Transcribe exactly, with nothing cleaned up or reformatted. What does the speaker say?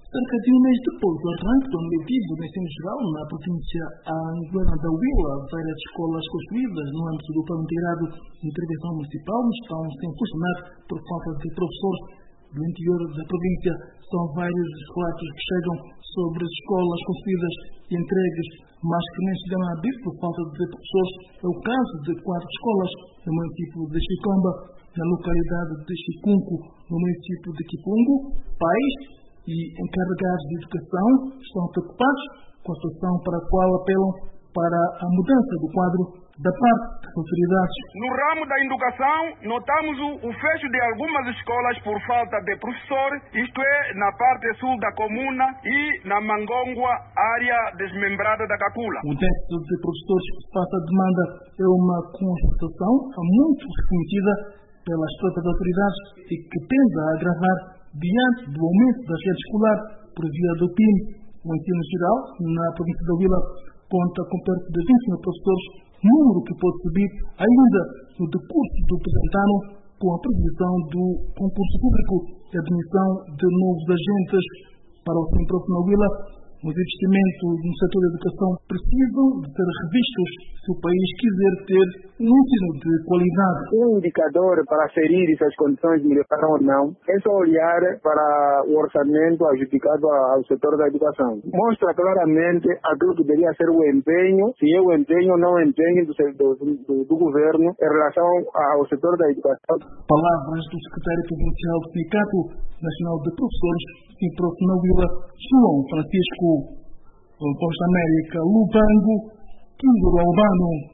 Cerca de um mês depois do arranque do ano letivo do ensino geral na província angolana da Huila, várias escolas construídas no âmbito do plano integrado de intervenção municipal estão sem funcionar por falta de professores. Do interior da província são vários os relatos que chegam sobre escolas construídas e entregues, mas que nem chegaram a abrir por falta de professores. É o caso de quatro escolas no município de Chicomba, na localidade de Chicunco, no município de Kipungo. Pais e encarregados de educação estão preocupados com a situação para a qual apelam para a mudança do quadro da parte das autoridades. No ramo da educação, notamos o, o fecho de algumas escolas por falta de professores, isto é, na parte sul da comuna e na Mangongua, área desmembrada da Cacula. O déficit de professores que se passa a demanda é uma constatação há muito reconhecida pelas próprias autoridades e que tende a agravar diante do aumento da rede escolar por via do P I M. O ensino geral na província da Huila conta com perto de vinte mil professores, número que pode subir ainda no decurso do presente ano com a previsão do concurso público e admissão de novos agentes para o Sinprof na Huila. Os investimentos no setor da educação precisam de ser revistos se o país quiser ter um ensino de qualidade. Um indicador para aferir se as condições melhoraram ou não é só olhar para o orçamento adjudicado ao setor da educação. Mostra claramente aquilo que deveria ser o empenho, se é o empenho ou não o empenho do, do, do, do governo em relação ao setor da educação. Palavras do secretário provincial do Sindicato Nacional de Professores, Sinprof na Huila, João Francisco. Posta América, Lubango, Quindoro Albano.